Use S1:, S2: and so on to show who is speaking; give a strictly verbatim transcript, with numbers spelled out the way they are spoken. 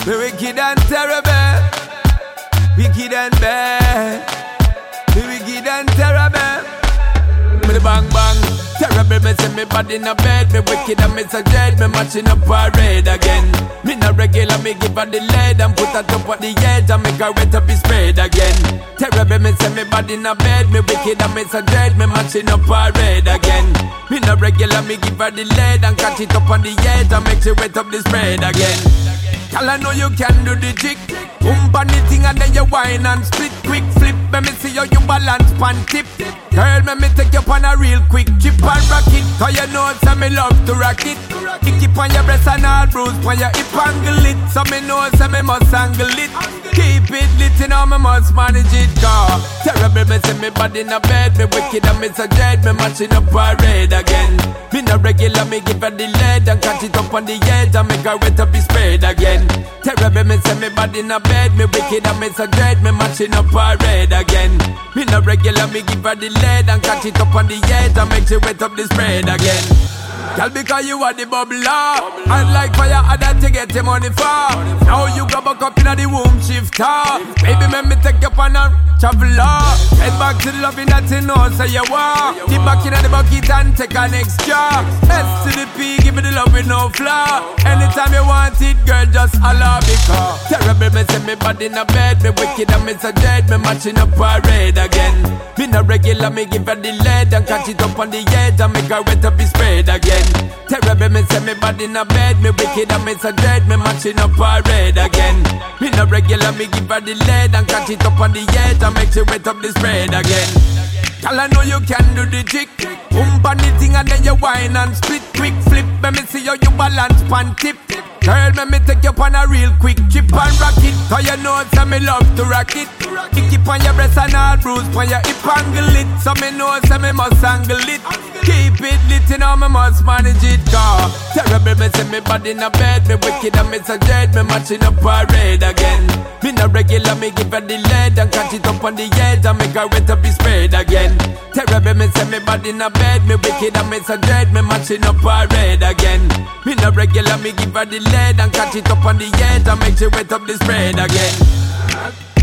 S1: We wicked and terrible, wicked and bad. We wicked and terrible. Me the bang bang, terrible. Me say me bad in a bed. Me wicked and me so dread. Me matching up parade again. Me no regular, me give her the lead and put her top at the edge and make her wet up his spread again. Terrible, me say me bad in a bed. Me wicked and me so dread. Me matching up parade again. Me no regular, me give her the lead and catch it up on the edge and make she wet up the spread again. Girl, I know you can do the trick. Ump on the thing and then you whine and split. Quick flip, let me see how you balance pan tip. Girl, let me take you on a real quick trip and rock it. Cause you know say me love to rock it. You keep on your breast and all bruise when you hip angle it. So me know say me must angle it. Keep it lit, you know me must manage it. Cause terrible, me say me bad in a bed. Me wicked and me so dread. Me matching up parade again. Me no regular, me give her the lead and catch it up on the edge and make her wet up his spread again. Terrible, me say me bad in a bed. Me wicked and me so dread. Me matching up parade again. Me no regular, me give her the lead and catch it up on the edge and make she wet up the spread again. Girl, because you are the bubbler, and like fire, I that you get the money for. Now you go back up in the womb shifter. Baby, let me take you on a traveler. Head back to the loving that you know, say you want. Keep back in the bucket and take an extra. S to the P, give me the love with no flaw. Anytime you want it, girl, just holla because terrible, me say me bad in a bed. Me wicked and me so dead. Me matching up parade again. Me no regular, me give her the lead and catch it up on the edge and make her wet up his spread again. Terrible, me say me bad in a bed. Me wicked and me so dread. Me matching up parade again. Me no regular, me give her the lead and catch it up on the edge and make she wet up the spread again. Girl, I know you can do the trick. Ump on the thing and then you whine and split. Quick flip, let me see how you balance pan tip. Girl, let me take you on a real quick trip and rock it. Cause you know say me love to rock it. You keep on your breast and all bruise when you hip angle it. So me know say me must angle it. Keep it lit, you know me must manage it. Cause terrible, me say me bad in a bed. Me wicked and me so dread. Me matching up parade again. Me no regular, me give her the lead and catch it up on the edge and make her wet up his spread again. Terrible, me say me bad in a bed. Me wicked and me so dread. Me matching up parade again. Me no regular, me give her the lead and catch it up on the edge and make she wet up the spread again.